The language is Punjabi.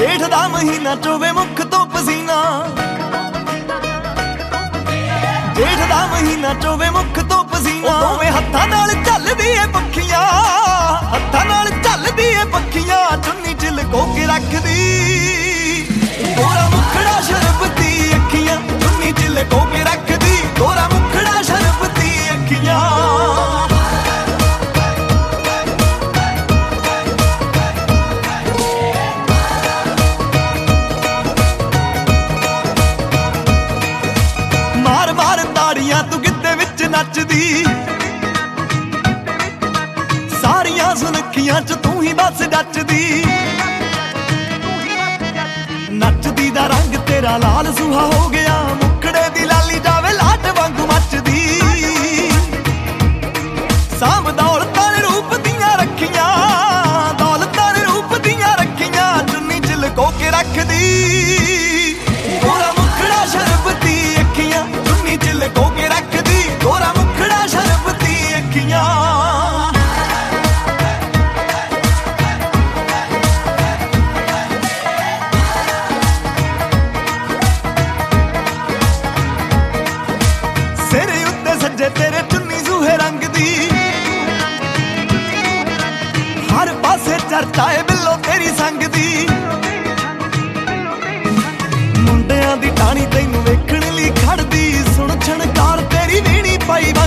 ਜੇਠ ਦਾ ਮਹੀਨਾ ਚੋਵੇ ਮੁੱਖ ਤੋਂ ਪਸੀਨਾ, ਜੇਠ ਦਾ ਮਹੀਨਾ ਚੋਵੇ ਮੁੱਖ ਤੋਂ ਪਸੀਨਾ। ਦੋਵੇਂ ਹੱਥਾਂ ਨਾਲ ਝੱਲਦੀ ਏ ਪੱਖੀਆਂ, ਹੱਥਾਂ ਨਾਲ ਝੱਲਦੀ ਏ ਪੱਖੀਆਂ। ਚੁੰਨੀ ਚ ਲੁਕੋ ਕੇ ਰੱਖਦੀ ਗੋਰਾ ਮੁਖੜਾ ਸ਼ਰਬਤੀ ਅੱਖੀਆਂ, ਚੁੰਨੀ ਚ ਲੁਕੋ ਕੇ ਰੱਖਦੀ ਗੋਰਾ ਮੁਖੜਾ ਸ਼ਰਬਤੀ ਅੱਖੀਆਂ। ਮਾਰ ਮਾਰ ਤਾੜੀਆਂ ਤੂੰ ਗਿੱਧੇ ਵਿੱਚ ਨੱਚਦੀ, ਸਾਰੀਆਂ ਸੁਨੱਖੀਆਂ ਚ ਤੂੰ ਹੀ ਬਸ ਡੱਚਦੀ। ਨੱਚਦੀ ਦਾ ਰੰਗ ਤੇਰਾ ਲਾਲ ਸੁਹਾ ਹੋ ਗਿਆ, ਮੁਖੜੇ ਦੀ ਲਾਲੀ ਜਾਵੇ ਲਾਟ ਵਾਂਗੂ ਮੱਚਦੀ। ਸਾਂਭ ਦੌਲਤਾਂ ਨੇ ਰੂਪ ਦੀਆਂ ਰੱਖੀਆਂ, ਦੌਲਤਾਂ ਨੇ ਰੂਪ ਦੀਆਂ ਰੱਖੀਆਂ। ਚੁੰਨੀ ਚ ਲੁਕੋ ਕੇ ਰੱਖਦੀ ਗੋਰਾ ਮੁਖੜਾ ਸ਼ਰਬਤੀ ਅੱਖੀਆਂ, ਚੁੰਨੀ ਚ ਲੁਕੋ ਕੇ ਰੱਖਦੀ ਗੋਰਾ ਮੁਖੜਾ ਸ਼ਰਬਤੀ ਅੱਖੀਆਂ। ਸਿਰੇ ਉੱਤੇ ਸੱਜੇ ਤੇਰੇ ਚੁੰਨੀ ਸੂਹੇ ਰੰਗ ਦੀ, ਹਰ ਪਾਸੇ ਚਰਚਾ ਏ ਬਿੱਲੋ ਤੇਰੀ ਸੰਗ ਦੀ। ਮੁੰਡਿਆਂ ਦੀ ਟਾਣੀ ਤੈਨੂੰ ਵੇਖਣ ਲਈ ਖੜਦੀ, ਸੁਣ ਛਣਕਾਰ ਤੇਰੀ ਵੀਣੀ ਪਾਈ